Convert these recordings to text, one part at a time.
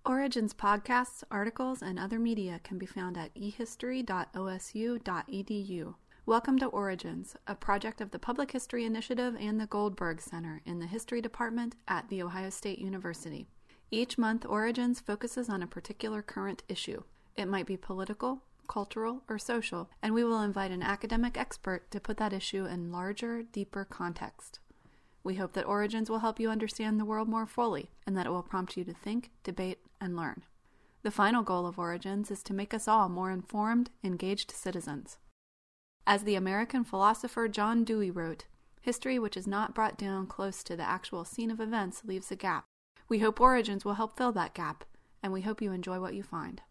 Origins podcasts, articles, and other media can be found at ehistory.osu.edu. Welcome to Origins, a project of the Public History Initiative and the Goldberg Center in the History Department at The Ohio State University. Each month, Origins focuses on a particular current issue. It might be political, cultural, or social, and we will invite an academic expert to put that issue in larger, deeper context. We hope that Origins will help you understand the world more fully, and that it will prompt you to think, debate, and learn. The final goal of Origins is to make us all more informed, engaged citizens. As the American philosopher John Dewey wrote, history which is not brought down close to the actual scene of events leaves a gap. We hope Origins will help fill that gap, and we hope you enjoy what you find.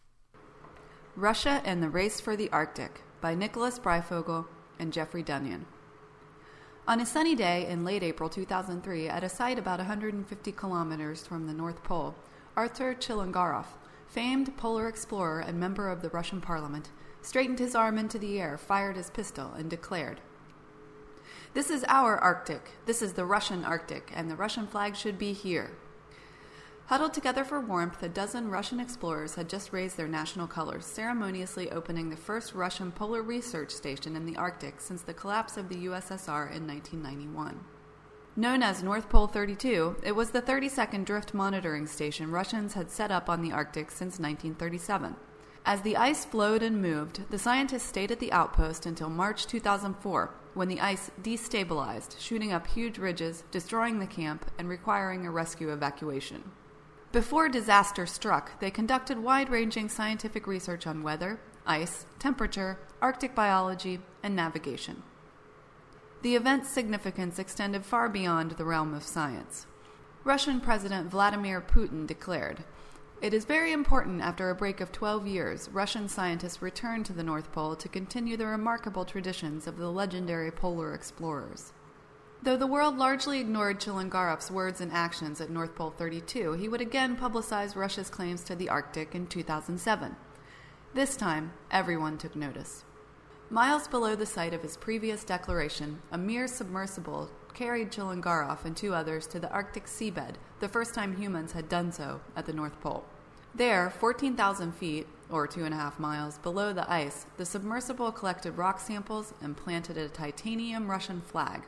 Russia and the Race for the Arctic by Nicholas Breyfogle and Jeffrey Dunyan. On a sunny day in late April 2003, at a site about 150 kilometers from the North Pole, Arthur Chilangarov, famed polar explorer and member of the Russian parliament, straightened his arm into the air, fired his pistol, and declared, "This is our Arctic. This is the Russian Arctic, and the Russian flag should be here." Huddled together for warmth, a dozen Russian explorers had just raised their national colors, ceremoniously opening the first Russian polar research station in the Arctic since the collapse of the USSR in 1991. Known as North Pole 32, it was the 32nd drift monitoring station Russians had set up on the Arctic since 1937. As the ice flowed and moved, the scientists stayed at the outpost until March 2004, when the ice destabilized, shooting up huge ridges, destroying the camp, and requiring a rescue evacuation. Before disaster struck, they conducted wide-ranging scientific research on weather, ice, temperature, Arctic biology, and navigation. The event's significance extended far beyond the realm of science. Russian President Vladimir Putin declared, "It is very important after a break of 12 years, Russian scientists return to the North Pole to continue the remarkable traditions of the legendary polar explorers." Though the world largely ignored Chilangarov's words and actions at North Pole 32, he would again publicize Russia's claims to the Arctic in 2007. This time, everyone took notice. Miles below the site of his previous declaration, a mere submersible carried Chilangarov and two others to the Arctic seabed, the first time humans had done so at the North Pole. There, 14,000 feet, or 2.5 miles, below the ice, the submersible collected rock samples and planted a titanium Russian flag.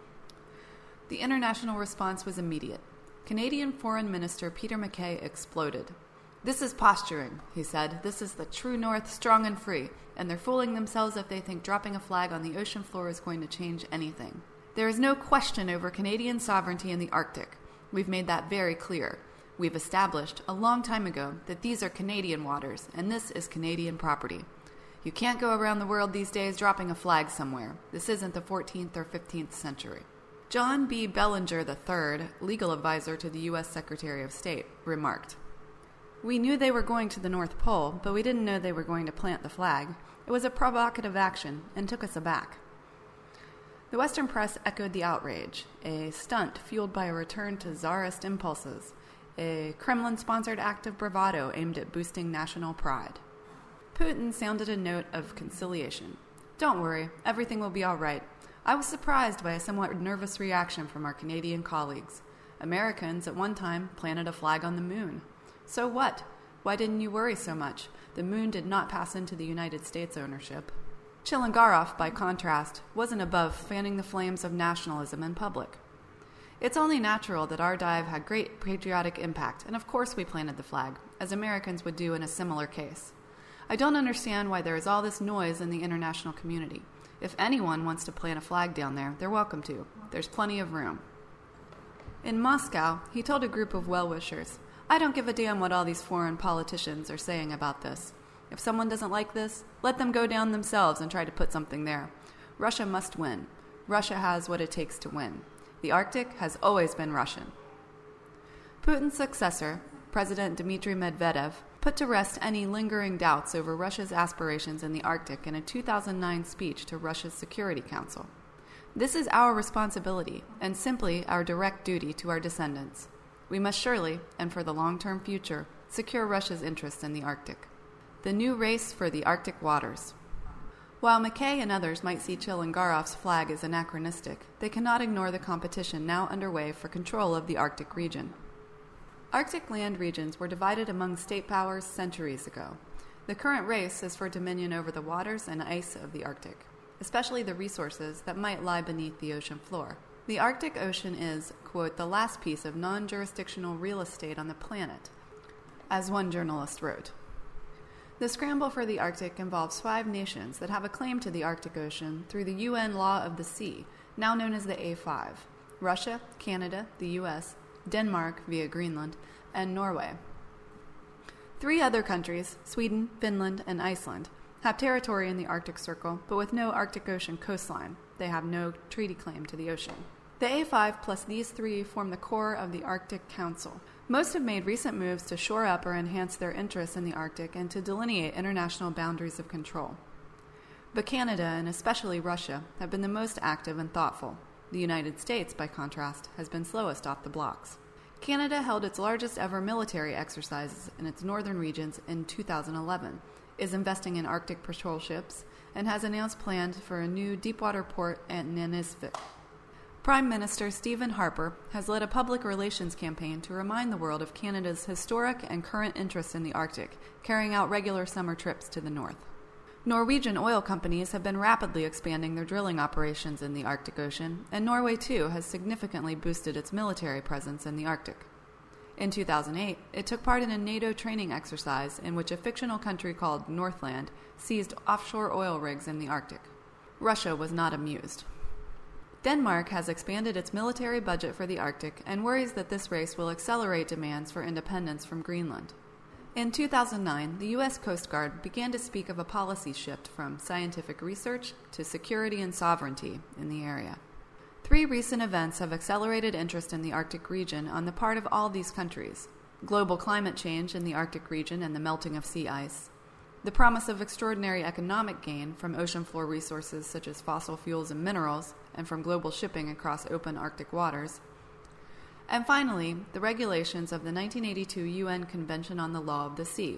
The international response was immediate. Canadian Foreign Minister Peter MacKay exploded. "This is posturing," he said. "This is the true North, strong and free, and they're fooling themselves if they think dropping a flag on the ocean floor is going to change anything. There is no question over Canadian sovereignty in the Arctic. We've made that very clear. We've established a long time ago that these are Canadian waters, and this is Canadian property. You can't go around the world these days dropping a flag somewhere. This isn't the 14th or 15th century." John B. Bellinger III, legal advisor to the U.S. Secretary of State, remarked, "We knew they were going to the North Pole, but we didn't know they were going to plant the flag. It was a provocative action and took us aback." The Western press echoed the outrage, a stunt fueled by a return to Tsarist impulses, a Kremlin-sponsored act of bravado aimed at boosting national pride. Putin sounded a note of conciliation. "Don't worry, everything will be all right. I was surprised by a somewhat nervous reaction from our Canadian colleagues. Americans at one time planted a flag on the moon. So what? Why didn't you worry so much? The moon did not pass into the United States ownership." Chilangarov, by contrast, wasn't above fanning the flames of nationalism in public. "It's only natural that our dive had great patriotic impact, and of course we planted the flag, as Americans would do in a similar case. I don't understand why there is all this noise in the international community. If anyone wants to plant a flag down there, they're welcome to. There's plenty of room." In Moscow, he told a group of well-wishers, "I don't give a damn what all these foreign politicians are saying about this. If someone doesn't like this, let them go down themselves and try to put something there. Russia must win. Russia has what it takes to win. The Arctic has always been Russian." Putin's successor, President Dmitry Medvedev, put to rest any lingering doubts over Russia's aspirations in the Arctic in a 2009 speech to Russia's Security Council. "This is our responsibility, and simply our direct duty to our descendants. We must surely, and for the long-term future, secure Russia's interests in the Arctic." The new race for the Arctic waters. While MacKay and others might see Chilangarov's flag as anachronistic, they cannot ignore the competition now underway for control of the Arctic region. Arctic land regions were divided among state powers centuries ago. The current race is for dominion over the waters and ice of the Arctic, especially the resources that might lie beneath the ocean floor. The Arctic Ocean is, quote, the last piece of non-jurisdictional real estate on the planet, as one journalist wrote. The scramble for the Arctic involves 5 nations that have a claim to the Arctic Ocean through the UN Law of the Sea, now known as the A5: Russia, Canada, the US, Denmark via Greenland, and Norway. 3 other countries, Sweden, Finland, and Iceland, have territory in the Arctic Circle, but with no Arctic Ocean coastline. They have no treaty claim to the ocean. The A5 plus these 3 form the core of the Arctic Council. Most have made recent moves to shore up or enhance their interests in the Arctic and to delineate international boundaries of control. But Canada, and especially Russia, have been the most active and thoughtful. The United States, by contrast, has been slowest off the blocks. Canada held its largest ever military exercises in its northern regions in 2011, is investing in Arctic patrol ships, and has announced plans for a new deepwater port at Nanisivik. Prime Minister Stephen Harper has led a public relations campaign to remind the world of Canada's historic and current interest in the Arctic, carrying out regular summer trips to the north. Norwegian oil companies have been rapidly expanding their drilling operations in the Arctic Ocean, and Norway too has significantly boosted its military presence in the Arctic. In 2008, it took part in a NATO training exercise in which a fictional country called Northland seized offshore oil rigs in the Arctic. Russia was not amused. Denmark has expanded its military budget for the Arctic and worries that this race will accelerate demands for independence from Greenland. In 2009, the U.S. Coast Guard began to speak of a policy shift from scientific research to security and sovereignty in the area. 3 recent events have accelerated interest in the Arctic region on the part of all these countries: global climate change in the Arctic region and the melting of sea ice, the promise of extraordinary economic gain from ocean floor resources such as fossil fuels and minerals, and from global shipping across open Arctic waters, and finally, the regulations of the 1982 UN Convention on the Law of the Sea,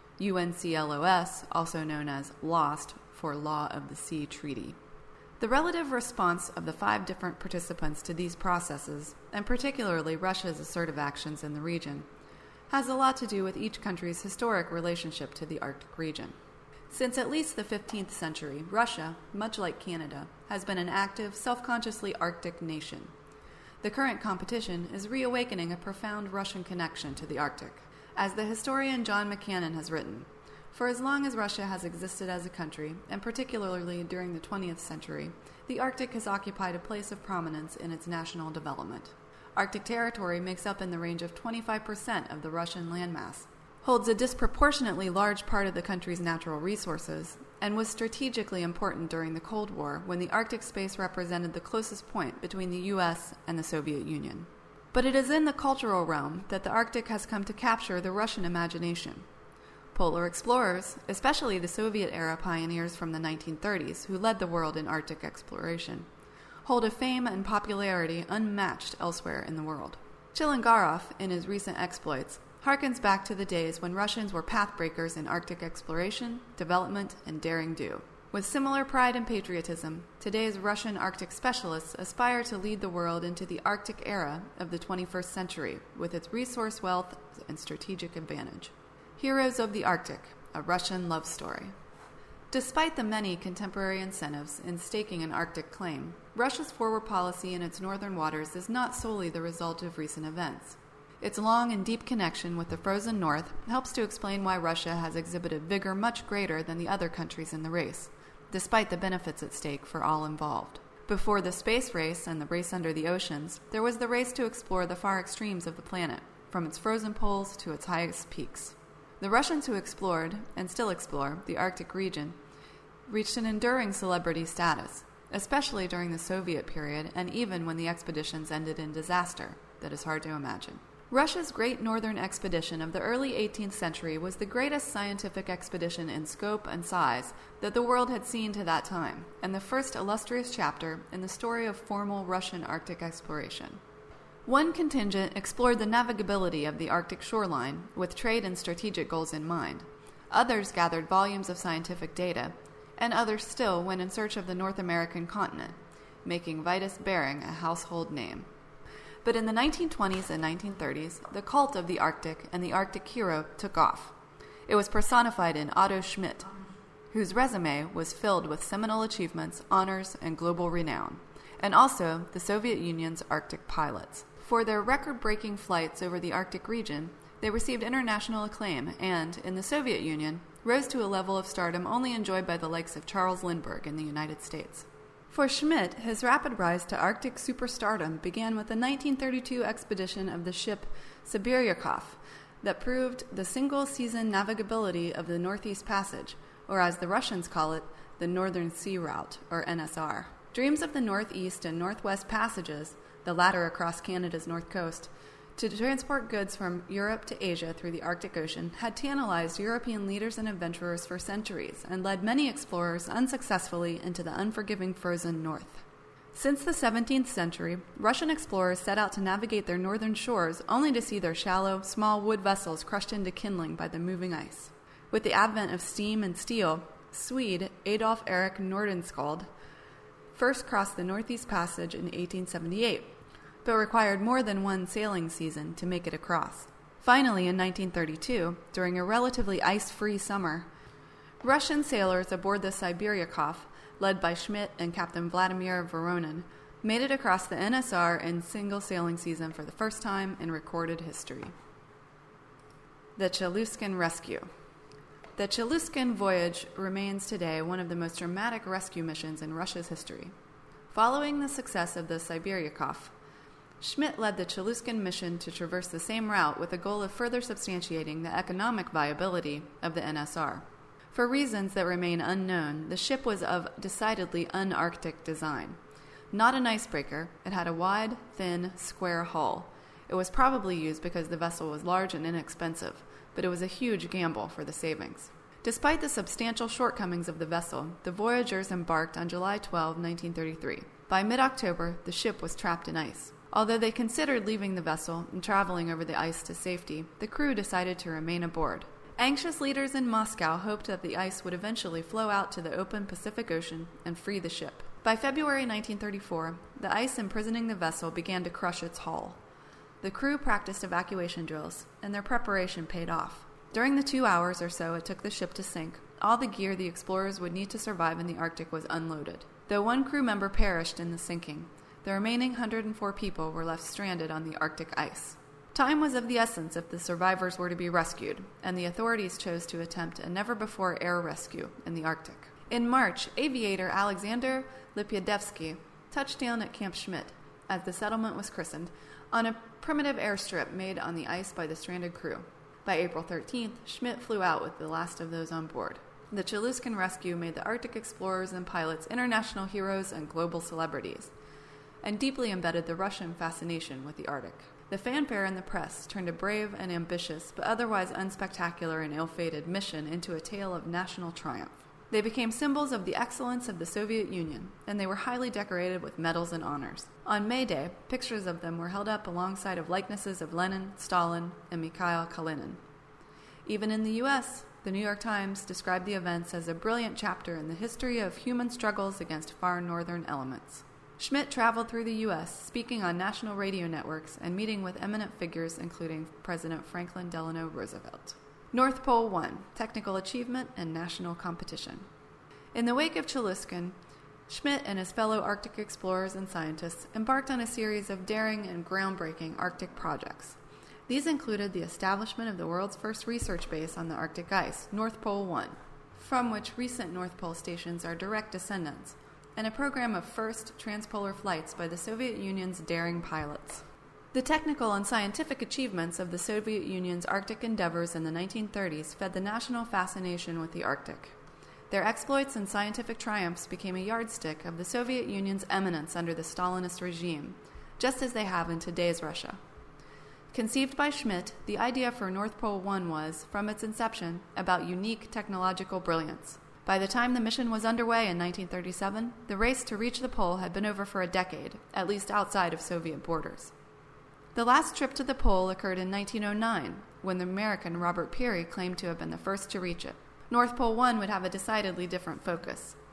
UNCLOS, also known as LOST for Law of the Sea Treaty. The relative response of the 5 different participants to these processes, and particularly Russia's assertive actions in the region, has a lot to do with each country's historic relationship to the Arctic region. Since at least the 15th century, Russia, much like Canada, has been an active, self-consciously Arctic nation. The current competition is reawakening a profound Russian connection to the Arctic. As the historian John McCannon has written, for as long as Russia has existed as a country, and particularly during the 20th century, the Arctic has occupied a place of prominence in its national development. Arctic territory makes up in the range of 25% of the Russian landmass, holds a disproportionately large part of the country's natural resources, and was strategically important during the Cold War when the Arctic space represented the closest point between the U.S. and the Soviet Union. But it is in the cultural realm that the Arctic has come to capture the Russian imagination. Polar explorers, especially the Soviet-era pioneers from the 1930s who led the world in Arctic exploration, hold a fame and popularity unmatched elsewhere in the world. Chilingarov, in his recent exploits, harkens back to the days when Russians were pathbreakers in Arctic exploration, development, and daring do. With similar pride and patriotism, today's Russian Arctic specialists aspire to lead the world into the Arctic era of the 21st century with its resource wealth and strategic advantage. Heroes of the Arctic, a Russian love story. Despite the many contemporary incentives in staking an Arctic claim, Russia's forward policy in its northern waters is not solely the result of recent events. Its long and deep connection with the frozen north helps to explain why Russia has exhibited vigor much greater than the other countries in the race, despite the benefits at stake for all involved. Before the space race and the race under the oceans, there was the race to explore the far extremes of the planet, from its frozen poles to its highest peaks. The Russians who explored, and still explore, the Arctic region reached an enduring celebrity status, especially during the Soviet period and even when the expeditions ended in disaster that is hard to imagine. Russia's Great Northern Expedition of the early 18th century was the greatest scientific expedition in scope and size that the world had seen to that time, and the first illustrious chapter in the story of formal Russian Arctic exploration. One contingent explored the navigability of the Arctic shoreline with trade and strategic goals in mind. Others gathered volumes of scientific data, and others still went in search of the North American continent, making Vitus Bering a household name. But in the 1920s and 1930s, the cult of the Arctic and the Arctic hero took off. It was personified in Otto Schmidt, whose resume was filled with seminal achievements, honors, and global renown, and also the Soviet Union's Arctic pilots. For their record-breaking flights over the Arctic region, they received international acclaim and, in the Soviet Union, rose to a level of stardom only enjoyed by the likes of Charles Lindbergh in the United States. For Schmidt, his rapid rise to Arctic superstardom began with the 1932 expedition of the ship Sibiryakov that proved the single-season navigability of the Northeast Passage, or as the Russians call it, the Northern Sea Route, or NSR. Dreams of the Northeast and Northwest Passages, the latter across Canada's north coast, to transport goods from Europe to Asia through the Arctic Ocean had tantalized European leaders and adventurers for centuries and led many explorers unsuccessfully into the unforgiving frozen north. Since the 17th century, Russian explorers set out to navigate their northern shores only to see their shallow, small wood vessels crushed into kindling by the moving ice. With the advent of steam and steel, Swede Adolf Erik Nordenskjöld first crossed the Northeast Passage in 1878, but required more than one sailing season to make it across. Finally, in 1932, during a relatively ice-free summer, Russian sailors aboard the Sibiryakov, led by Schmidt and Captain Vladimir Voronin, made it across the NSR in single sailing season for the first time in recorded history. The Chaluskin Rescue. The Chaluskin voyage remains today one of the most dramatic rescue missions in Russia's history. Following the success of the Sibiryakov, Schmidt led the Chaluskin mission to traverse the same route with the goal of further substantiating the economic viability of the NSR. For reasons that remain unknown, the ship was of decidedly un-Arctic design. Not an icebreaker, it had a wide, thin, square hull. It was probably used because the vessel was large and inexpensive, but it was a huge gamble for the savings. Despite the substantial shortcomings of the vessel, the voyagers embarked on July 12, 1933. By mid-October, the ship was trapped in ice. Although they considered leaving the vessel and traveling over the ice to safety, the crew decided to remain aboard. Anxious leaders in Moscow hoped that the ice would eventually flow out to the open Pacific Ocean and free the ship. By February 1934, the ice imprisoning the vessel began to crush its hull. The crew practiced evacuation drills, and their preparation paid off. During the 2 hours or so it took the ship to sink, all the gear the explorers would need to survive in the Arctic was unloaded. Though one crew member perished in the sinking, the remaining 104 people were left stranded on the Arctic ice. Time was of the essence if the survivors were to be rescued, and the authorities chose to attempt a never-before air rescue in the Arctic. In March, aviator Alexander Lipyadevsky touched down at Camp Schmidt, as the settlement was christened, on a primitive airstrip made on the ice by the stranded crew. By April 13th, Schmidt flew out with the last of those on board. The Chaluskin rescue made the Arctic explorers and pilots international heroes and global celebrities, and deeply embedded the Russian fascination with the Arctic. The fanfare in the press turned a brave and ambitious, but otherwise unspectacular and ill-fated mission into a tale of national triumph. They became symbols of the excellence of the Soviet Union, and they were highly decorated with medals and honors. On May Day, pictures of them were held up alongside of likenesses of Lenin, Stalin, and Mikhail Kalinin. Even in the U.S., the New York Times described the events as a brilliant chapter in the history of human struggles against far northern elements. Schmidt traveled through the U.S., speaking on national radio networks and meeting with eminent figures including President Franklin Delano Roosevelt. North Pole 1, Technical Achievement and National Competition. In the wake of Chaluskin, Schmidt and his fellow Arctic explorers and scientists embarked on a series of daring and groundbreaking Arctic projects. These included the establishment of the world's first research base on the Arctic ice, North Pole 1, from which recent North Pole stations are direct descendants, and a program of first transpolar flights by the Soviet Union's daring pilots. The technical and scientific achievements of the Soviet Union's Arctic endeavors in the 1930s fed the national fascination with the Arctic. Their exploits and scientific triumphs became a yardstick of the Soviet Union's eminence under the Stalinist regime, just as they have in today's Russia. Conceived by Schmidt, the idea for North Pole 1 was, from its inception, about unique technological brilliance. By the time the mission was underway in 1937, the race to reach the pole had been over for a decade, at least outside of Soviet borders. The last trip to the pole occurred in 1909, when the American Robert Peary claimed to have been the first to reach it. North Pole 1 would have a decidedly different focus.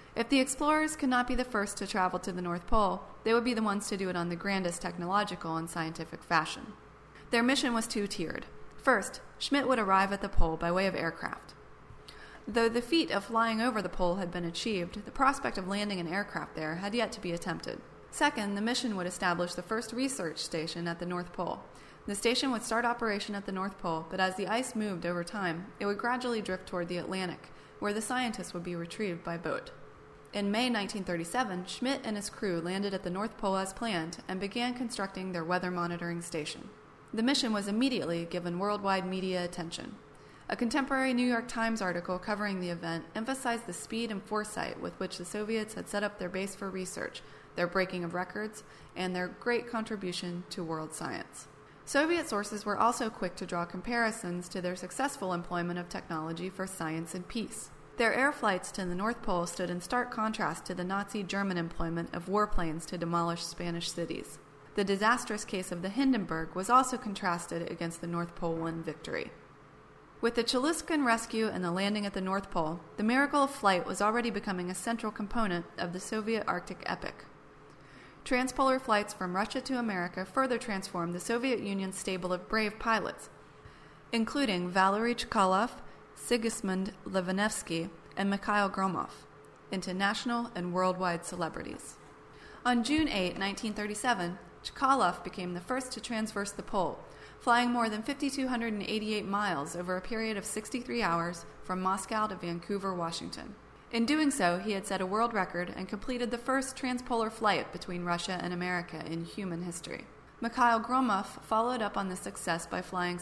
If the explorers could not be the first to travel to the North Pole, they would be the ones to do it on the grandest technological and scientific fashion. Their mission was two-tiered. First, Schmidt would arrive at the pole by way of aircraft. Though the feat of flying over the pole had been achieved, the prospect of landing an aircraft there had yet to be attempted. Second, the mission would establish the first research station at the North Pole. The station would start operation at the North Pole, but as the ice moved over time, it would gradually drift toward the Atlantic, where the scientists would be retrieved by boat. In May 1937, Schmidt and his crew landed at the North Pole as planned and began constructing their weather monitoring station. The mission was immediately given worldwide media attention. A contemporary New York Times article covering the event emphasized the speed and foresight with which the Soviets had set up their base for research, their breaking of records, and their great contribution to world science. Soviet sources were also quick to draw comparisons to their successful employment of technology for science and peace. Their air flights to the North Pole stood in stark contrast to the Nazi-German employment of warplanes to demolish Spanish cities. The disastrous case of the Hindenburg was also contrasted against the North Pole I victory. With the Chaluskin rescue and the landing at the North Pole, the miracle of flight was already becoming a central component of the Soviet Arctic epic. Transpolar flights from Russia to America further transformed the Soviet Union's stable of brave pilots, including Valery Chkalov, Sigismund Levanevsky, and Mikhail Gromov, into national and worldwide celebrities. On June 8, 1937, Chkalov became the first to transverse the pole, flying more than 5,288 miles over a period of 63 hours from Moscow to Vancouver, Washington. In doing so, he had set a world record and completed the first transpolar flight between Russia and America in human history. Mikhail Gromov followed up on this success by flying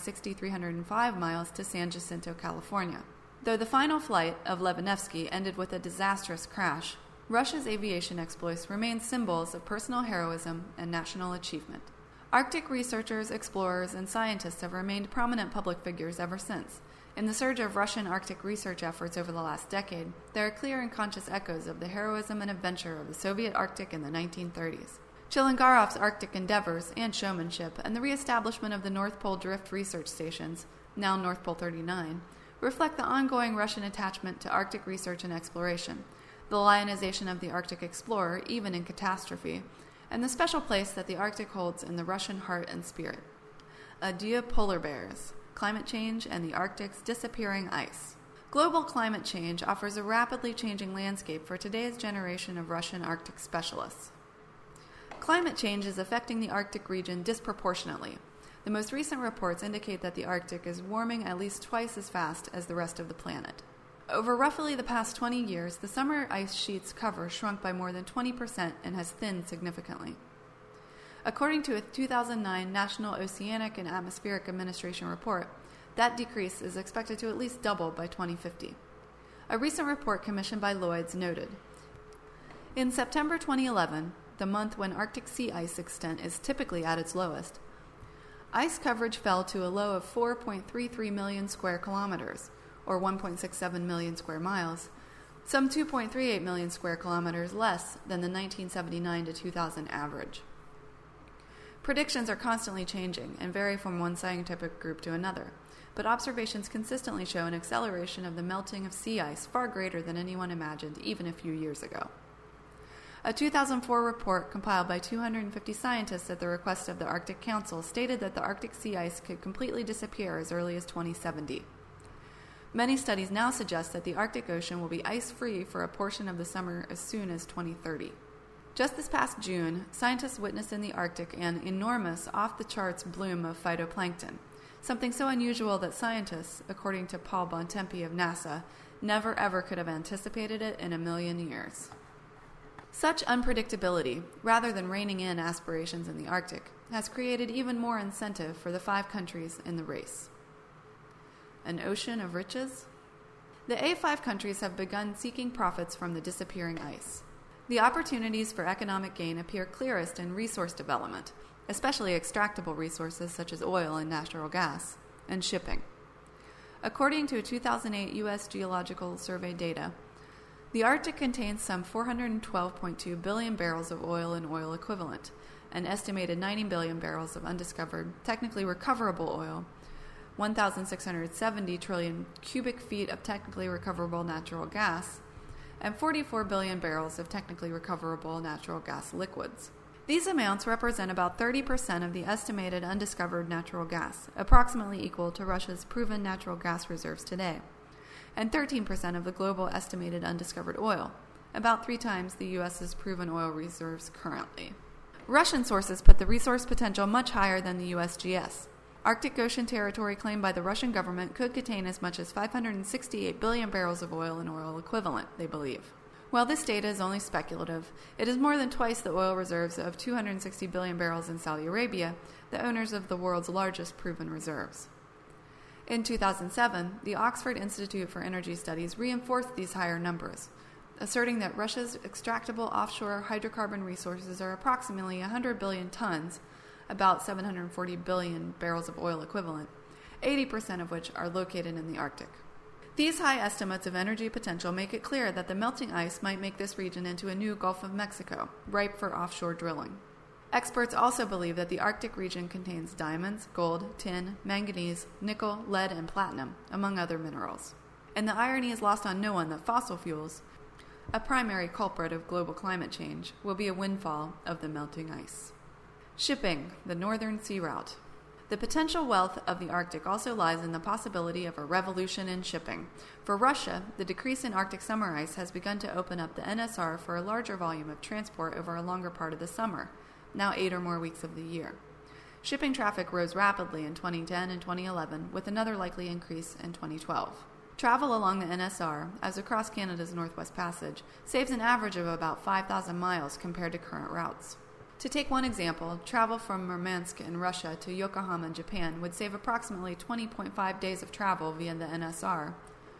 6,305 miles to San Jacinto, California. Though the final flight of Levanevsky ended with a disastrous crash, Russia's aviation exploits remain symbols of personal heroism and national achievement. Arctic researchers, explorers, and scientists have remained prominent public figures ever since. In the surge of Russian Arctic research efforts over the last decade, there are clear and conscious echoes of the heroism and adventure of the Soviet Arctic in the 1930s. Chilingarov's Arctic endeavors and showmanship, and the reestablishment of the North Pole Drift research stations, now North Pole 39, reflect the ongoing Russian attachment to Arctic research and exploration, the lionization of the Arctic explorer, even in catastrophe, and the special place that the Arctic holds in the Russian heart and spirit. Adieu polar bears, climate change and the Arctic's disappearing ice. Global climate change offers a rapidly changing landscape for today's generation of Russian Arctic specialists. Climate change is affecting the Arctic region disproportionately. The most recent reports indicate that the Arctic is warming at least twice as fast as the rest of the planet. Over roughly the past 20 years, the summer ice sheet's cover shrunk by more than 20% and has thinned significantly. According to a 2009 National Oceanic and Atmospheric Administration report, that decrease is expected to at least double by 2050. A recent report commissioned by Lloyd's noted, in September 2011, the month when Arctic sea ice extent is typically at its lowest, ice coverage fell to a low of 4.33 million square kilometers, or 1.67 million square miles, some 2.38 million square kilometers less than the 1979 to 2000 average. Predictions are constantly changing and vary from one scientific group to another, but observations consistently show an acceleration of the melting of sea ice far greater than anyone imagined even a few years ago. A 2004 report compiled by 250 scientists at the request of the Arctic Council stated that the Arctic sea ice could completely disappear as early as 2070. Many studies now suggest that the Arctic Ocean will be ice-free for a portion of the summer as soon as 2030. Just this past June, scientists witnessed in the Arctic an enormous, off-the-charts bloom of phytoplankton, something so unusual that scientists, according to Paul Bontempi of NASA, never ever could have anticipated it in a million years. Such unpredictability, rather than reining in aspirations in the Arctic, has created even more incentive for the 5 countries in the race. An ocean of riches? The A5 countries have begun seeking profits from the disappearing ice. The opportunities for economic gain appear clearest in resource development, especially extractable resources such as oil and natural gas, and shipping. According to 2008 U.S. Geological Survey data, the Arctic contains some 412.2 billion barrels of oil and oil equivalent, an estimated 90 billion barrels of undiscovered, technically recoverable oil, 1,670 trillion cubic feet of technically recoverable natural gas, and 44 billion barrels of technically recoverable natural gas liquids. These amounts represent about 30% of the estimated undiscovered natural gas, approximately equal to Russia's proven natural gas reserves today, and 13% of the global estimated undiscovered oil, about 3 times the U.S.'s proven oil reserves currently. Russian sources put the resource potential much higher than the USGS. Arctic Ocean territory claimed by the Russian government could contain as much as 568 billion barrels of oil and oil equivalent, they believe. While this data is only speculative, it is more than twice the oil reserves of 260 billion barrels in Saudi Arabia, the owners of the world's largest proven reserves. In 2007, the Oxford Institute for Energy Studies reinforced these higher numbers, asserting that Russia's extractable offshore hydrocarbon resources are approximately 100 billion tons, about 740 billion barrels of oil equivalent, 80% of which are located in the Arctic. These high estimates of energy potential make it clear that the melting ice might make this region into a new Gulf of Mexico, ripe for offshore drilling. Experts also believe that the Arctic region contains diamonds, gold, tin, manganese, nickel, lead, and platinum, among other minerals. And the irony is lost on no one that fossil fuels, a primary culprit of global climate change, will be a windfall of the melting ice. Shipping, the Northern Sea Route. The potential wealth of the Arctic also lies in the possibility of a revolution in shipping. For Russia, the decrease in Arctic summer ice has begun to open up the NSR for a larger volume of transport over a longer part of the summer, now 8 or more weeks of the year. Shipping traffic rose rapidly in 2010 and 2011, with another likely increase in 2012. Travel along the NSR, as across Canada's Northwest Passage, saves an average of about 5,000 miles compared to current routes. To take one example, travel from Murmansk in Russia to Yokohama in Japan would save approximately 20.5 days of travel via the NSR,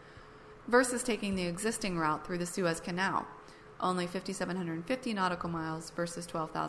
versus taking the existing route through the Suez Canal, only 5,750 nautical miles versus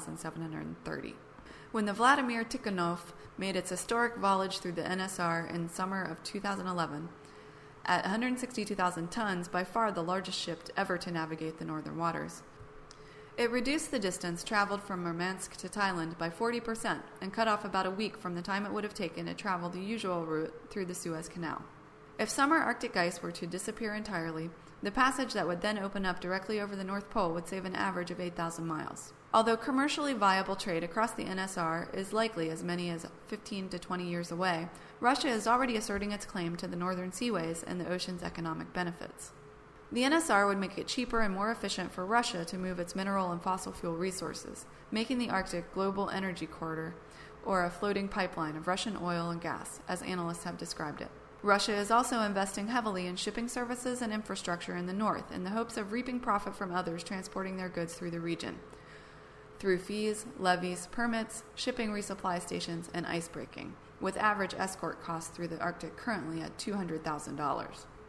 12,730. When the Vladimir Tikhonov made its historic voyage through the NSR in summer of 2011, at 162,000 tons, by far the largest ship ever to navigate the northern waters, it reduced the distance traveled from Murmansk to Thailand by 40% and cut off about a week from the time it would have taken to travel the usual route through the Suez Canal. If summer Arctic ice were to disappear entirely, the passage that would then open up directly over the North Pole would save an average of 8,000 miles. Although commercially viable trade across the NSR is likely as many as 15 to 20 years away, Russia is already asserting its claim to the northern seaways and the ocean's economic benefits. The NSR would make it cheaper and more efficient for Russia to move its mineral and fossil fuel resources, making the Arctic global energy corridor, or a floating pipeline of Russian oil and gas, as analysts have described it. Russia is also investing heavily in shipping services and infrastructure in the north in the hopes of reaping profit from others transporting their goods through the region, through fees, levies, permits, shipping resupply stations, and ice breaking, with average escort costs through the Arctic currently at $200,000.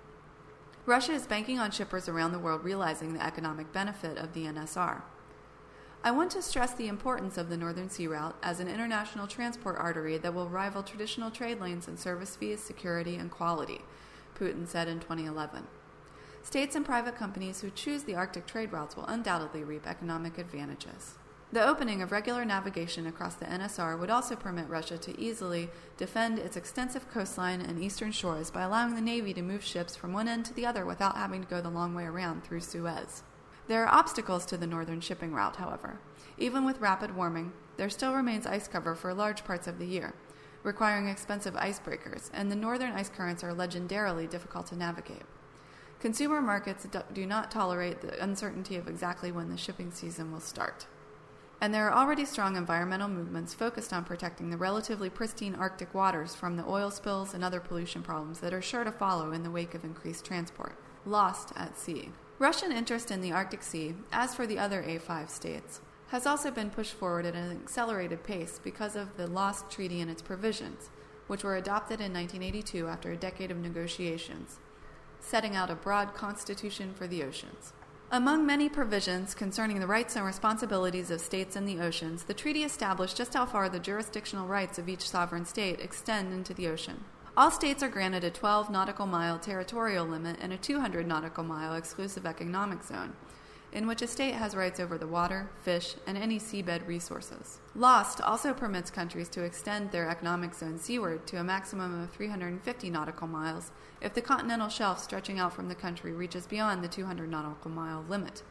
Russia is banking on shippers around the world realizing the economic benefit of the NSR. I want to stress the importance of the Northern Sea Route as an international transport artery that will rival traditional trade lanes in service fees, security, and quality, Putin said in 2011. States and private companies who choose the Arctic trade routes will undoubtedly reap economic advantages. The opening of regular navigation across the NSR would also permit Russia to easily defend its extensive coastline and eastern shores by allowing the Navy to move ships from one end to the other without having to go the long way around through Suez. There are obstacles to the northern shipping route, however. Even with rapid warming, there still remains ice cover for large parts of the year, requiring expensive icebreakers, and the northern ice currents are legendarily difficult to navigate. Consumer markets do not tolerate the uncertainty of exactly when the shipping season will start. And there are already strong environmental movements focused on protecting the relatively pristine Arctic waters from the oil spills and other pollution problems that are sure to follow in the wake of increased transport. Lost at sea. Russian interest in the Arctic Sea, as for the other A5 states, has also been pushed forward at an accelerated pace because of the Lost Treaty and its provisions, which were adopted in 1982 after a decade of negotiations, setting out a broad constitution for the oceans. Among many provisions concerning the rights and responsibilities of states in the oceans, the treaty established just how far the jurisdictional rights of each sovereign state extend into the ocean. All states are granted a 12 nautical mile territorial limit and a 200 nautical mile exclusive economic zone, in which a state has rights over the water, fish, and any seabed resources. LOST also permits countries to extend their economic zone seaward to a maximum of 350 nautical miles if the continental shelf stretching out from the country reaches beyond the 200 nautical mile limit.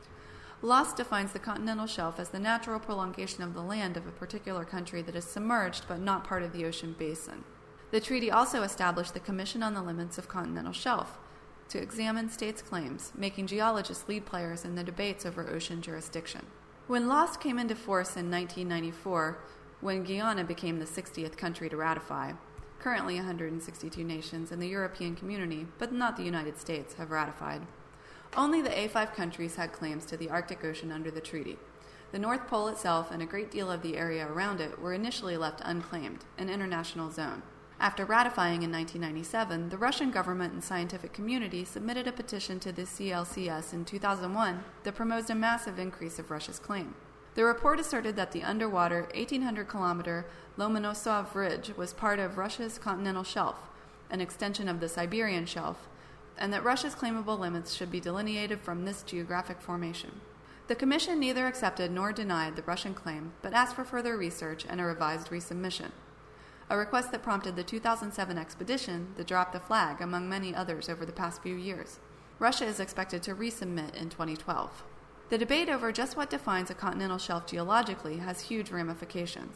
LOST defines the continental shelf as the natural prolongation of the land of a particular country that is submerged but not part of the ocean basin. The treaty also established the Commission on the Limits of Continental Shelf to examine states' claims, making geologists lead players in the debates over ocean jurisdiction. When LOST came into force in 1994, when Guyana became the 60th country to ratify, currently 162 nations in the European community, but not the United States, have ratified. Only the A5 countries had claims to the Arctic Ocean under the treaty. The North Pole itself and a great deal of the area around it were initially left unclaimed, an international zone. After ratifying in 1997, the Russian government and scientific community submitted a petition to the CLCS in 2001 that proposed a massive increase of Russia's claim. The report asserted that the underwater 1,800-kilometer Lomonosov Ridge was part of Russia's continental shelf, an extension of the Siberian shelf, and that Russia's claimable limits should be delineated from this geographic formation. The Commission neither accepted nor denied the Russian claim, but asked for further research and a revised resubmission, a request that prompted the 2007 expedition that dropped the flag, among many others over the past few years. Russia is expected to resubmit in 2012. The debate over just what defines a continental shelf geologically has huge ramifications.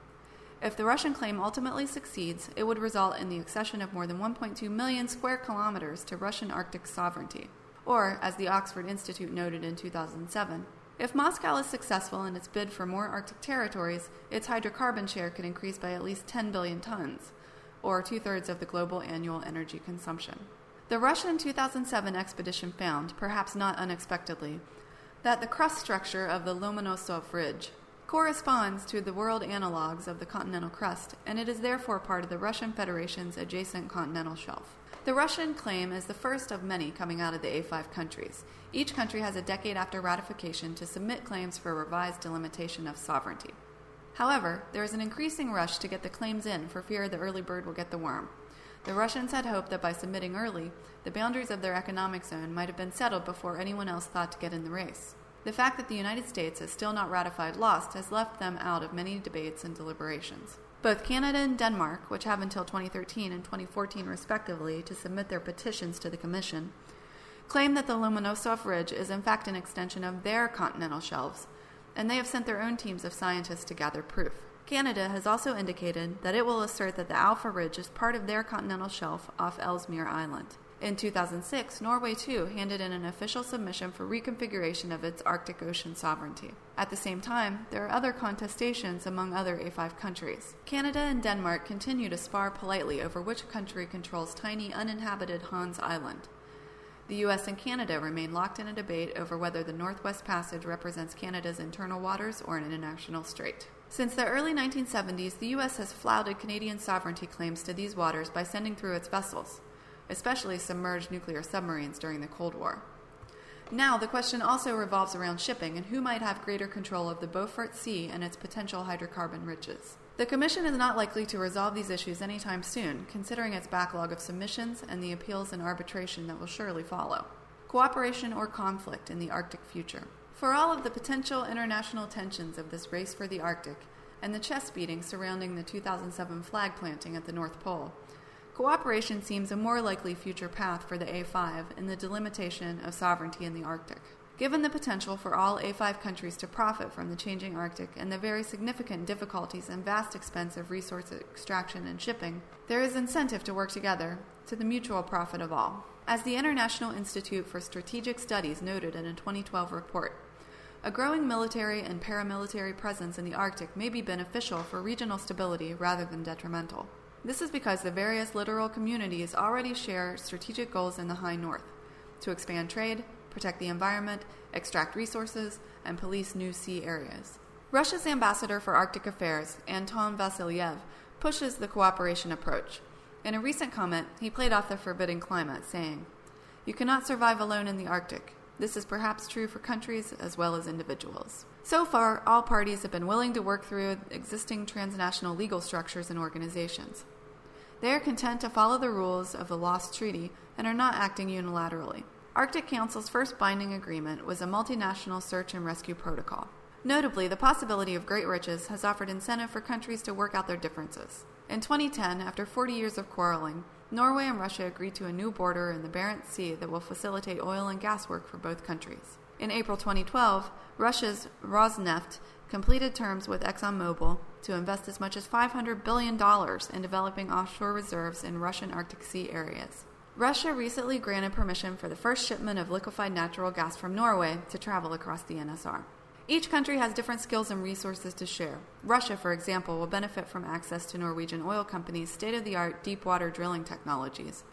If the Russian claim ultimately succeeds, it would result in the accession of more than 1.2 million square kilometers to Russian Arctic sovereignty. Or, as the Oxford Institute noted in 2007, if Moscow is successful in its bid for more Arctic territories, its hydrocarbon share could increase by at least 10 billion tons, or 2/3 of the global annual energy consumption. The Russian 2007 expedition found, perhaps not unexpectedly, that the crust structure of the Lomonosov Ridge corresponds to the world analogs of the continental crust, and it is therefore part of the Russian Federation's adjacent continental shelf. The Russian claim is the first of many coming out of the A5 countries. Each country has a decade after ratification to submit claims for a revised delimitation of sovereignty. However, there is an increasing rush to get the claims in for fear the early bird will get the worm. The Russians had hoped that by submitting early, the boundaries of their economic zone might have been settled before anyone else thought to get in the race. The fact that the United States has still not ratified LOST has left them out of many debates and deliberations. Both Canada and Denmark, which have until 2013 and 2014 respectively to submit their petitions to the Commission, claim that the Lomonosov Ridge is in fact an extension of their continental shelves, and they have sent their own teams of scientists to gather proof. Canada has also indicated that it will assert that the Alpha Ridge is part of their continental shelf off Ellesmere Island. In 2006, Norway too handed in an official submission for reconfiguration of its Arctic Ocean sovereignty. At the same time, there are other contestations among other A5 countries. Canada and Denmark continue to spar politely over which country controls tiny uninhabited Hans Island. The U.S. and Canada remain locked in a debate over whether the Northwest Passage represents Canada's internal waters or an international strait. Since the early 1970s, the U.S. has flouted Canadian sovereignty claims to these waters by sending through its vessels, especially submerged nuclear submarines during the Cold War. Now, the question also revolves around shipping and who might have greater control of the Beaufort Sea and its potential hydrocarbon riches. The Commission is not likely to resolve these issues anytime soon, considering its backlog of submissions and the appeals and arbitration that will surely follow. Cooperation or conflict in the Arctic future. For all of the potential international tensions of this race for the Arctic and the chest beating surrounding the 2007 flag planting at the North Pole, cooperation seems a more likely future path for the A5 in the delimitation of sovereignty in the Arctic. Given the potential for all A5 countries to profit from the changing Arctic and the very significant difficulties and vast expense of resource extraction and shipping, there is incentive to work together to the mutual profit of all. As the International Institute for Strategic Studies noted in a 2012 report, a growing military and paramilitary presence in the Arctic may be beneficial for regional stability rather than detrimental. This is because the various littoral communities already share strategic goals in the high north: to expand trade, protect the environment, extract resources, and police new sea areas. Russia's ambassador for Arctic Affairs, Anton Vasilyev, pushes the cooperation approach. In a recent comment, he played off the forbidding climate, saying, "You cannot survive alone in the Arctic. This is perhaps true for countries as well as individuals." So far, all parties have been willing to work through existing transnational legal structures and organizations. They are content to follow the rules of the LOST Treaty and are not acting unilaterally. Arctic Council's first binding agreement was a multinational search and rescue protocol. Notably, the possibility of great riches has offered incentive for countries to work out their differences. In 2010, after 40 years of quarreling, Norway and Russia agreed to a new border in the Barents Sea that will facilitate oil and gas work for both countries. In April 2012, Russia's Rosneft completed terms with ExxonMobil to invest as much as $500 billion in developing offshore reserves in Russian Arctic Sea areas. Russia recently granted permission for the first shipment of liquefied natural gas from Norway to travel across the NSR. Each country has different skills and resources to share. Russia, for example, will benefit from access to Norwegian oil companies' state-of-the-art deep-water drilling technologies,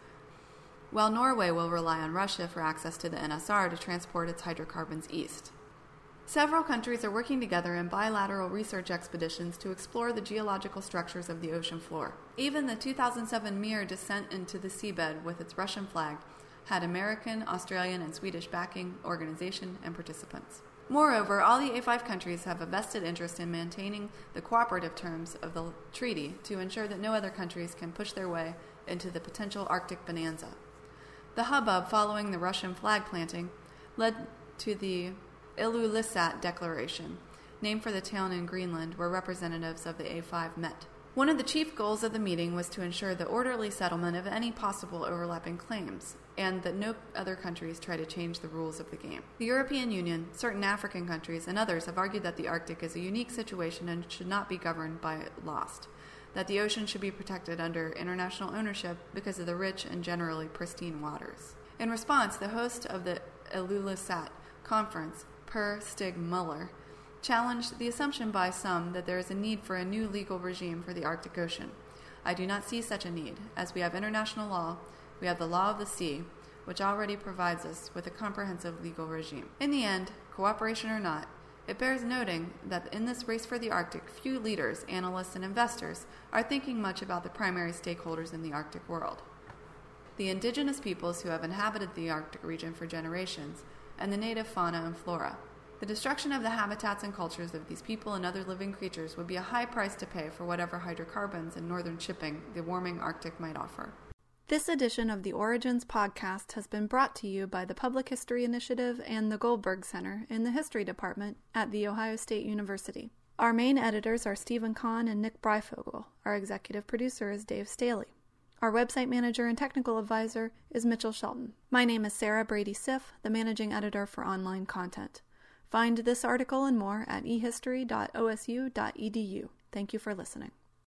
while Norway will rely on Russia for access to the NSR to transport its hydrocarbons east. Several countries are working together in bilateral research expeditions to explore the geological structures of the ocean floor. Even the 2007 Mir descent into the seabed with its Russian flag had American, Australian, and Swedish backing, organization, and participants. Moreover, all the A5 countries have a vested interest in maintaining the cooperative terms of the treaty to ensure that no other countries can push their way into the potential Arctic bonanza. The hubbub following the Russian flag planting led to the Ilulissat Declaration, named for the town in Greenland where representatives of the A5 met. One of the chief goals of the meeting was to ensure the orderly settlement of any possible overlapping claims, and that no other countries try to change the rules of the game. The European Union, certain African countries, and others have argued that the Arctic is a unique situation and should not be governed by LOST, that the ocean should be protected under international ownership because of the rich and generally pristine waters. In response, the host of the Ilulissat conference, Per Stig Muller, challenged the assumption by some that there is a need for a new legal regime for the Arctic Ocean. I do not see such a need, as we have international law, we have the law of the sea, which already provides us with a comprehensive legal regime. In the end, cooperation or not, it bears noting that in this race for the Arctic, few leaders, analysts, and investors are thinking much about the primary stakeholders in the Arctic world: the indigenous peoples who have inhabited the Arctic region for generations, and the native fauna and flora. The destruction of the habitats and cultures of these people and other living creatures would be a high price to pay for whatever hydrocarbons and northern shipping the warming Arctic might offer. This edition of the Origins podcast has been brought to you by the Public History Initiative and the Goldberg Center in the History Department at The Ohio State University. Our main editors are Stephen Kahn and Nick Breifogel. Our executive producer is Dave Staley. Our website manager and technical advisor is Mitchell Shelton. My name is Sarah Brady-Siff, the managing editor for online content. Find this article and more at ehistory.osu.edu. Thank you for listening.